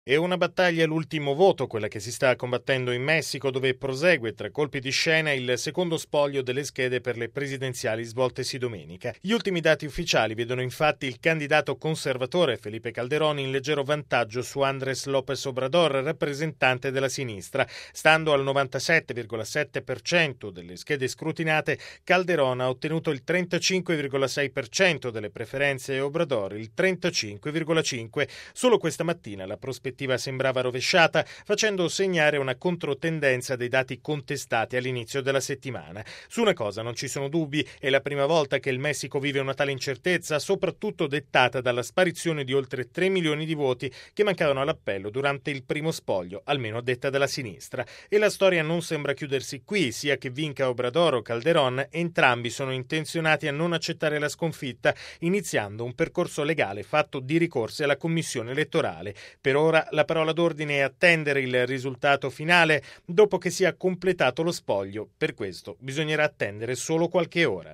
È una battaglia all'ultimo voto quella che si sta combattendo in Messico, dove prosegue tra colpi di scena il secondo spoglio delle schede per le presidenziali svoltesi domenica. Gli ultimi dati ufficiali vedono infatti il candidato conservatore Felipe Calderón in leggero vantaggio su Andrés López Obrador, rappresentante della sinistra. Stando al 97,7% delle schede scrutinate, Calderón ha ottenuto il 35,6% delle preferenze e Obrador il 35,5%. Solo questa mattina la prospettiva sembrava rovesciata, facendo segnare una controtendenza dei dati contestati all'inizio della settimana. Su una cosa non ci sono dubbi: è la prima volta che il Messico vive una tale incertezza, soprattutto dettata dalla sparizione di oltre 3 milioni di voti che mancavano all'appello durante il primo spoglio, almeno a detta della sinistra. E la storia non sembra chiudersi qui, sia che vinca Obrador o Calderón, entrambi sono intenzionati a non accettare la sconfitta, iniziando un percorso legale fatto di ricorsi alla Commissione elettorale. Per ora la parola d'ordine è attendere il risultato finale dopo che sia completato lo spoglio. Per questo bisognerà attendere solo qualche ora.